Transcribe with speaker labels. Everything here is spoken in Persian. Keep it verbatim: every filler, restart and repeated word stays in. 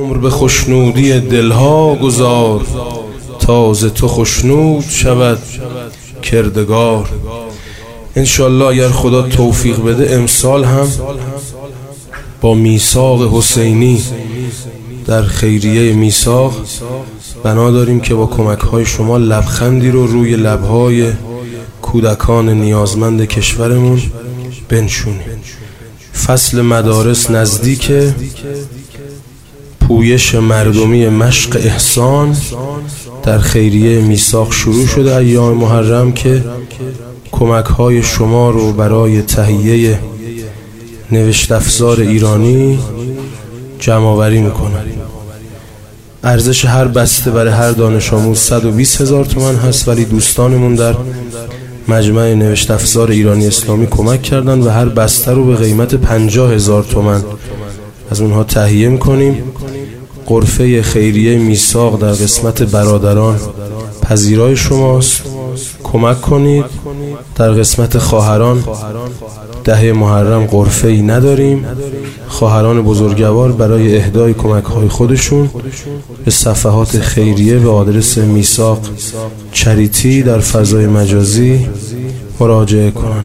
Speaker 1: عمر به خوشنودی دلها گذار، تا ز تو خوشنود شود کردگار. انشالله اگر خدا توفیق بده امسال هم با میثاق حسینی در خیریه میثاق بنا داریم که با کمک های شما لبخندی رو روی لبهای کودکان نیازمند کشورمون بنشونیم. فصل مدارس نزدیک، پویش مردمی مشق احسان در خیریه میثاق شروع شده ایام محرم که کمک های شما رو برای تهیه نوشت افزار ایرانی جمع آوری میکنن. ارزش هر بسته برای هر دانش آموز صد و بیست هزار تومان هست، ولی دوستانمون در مجمع نوشت افزار ایرانی اسلامی کمک کردن و هر بسته رو به قیمت پنجاه هزار تومان از اونها تهیه میکنیم. غرفه خیریه میثاق در قسمت برادران پذیرای شماست، کمک کنید. در قسمت خواهران ده محرم غرفه ای نداریم. خواهران بزرگوار برای اهدای کمک های خودشون به صفحات خیریه به آدرس میثاق چریتی در فضای مجازی مراجعه کنند.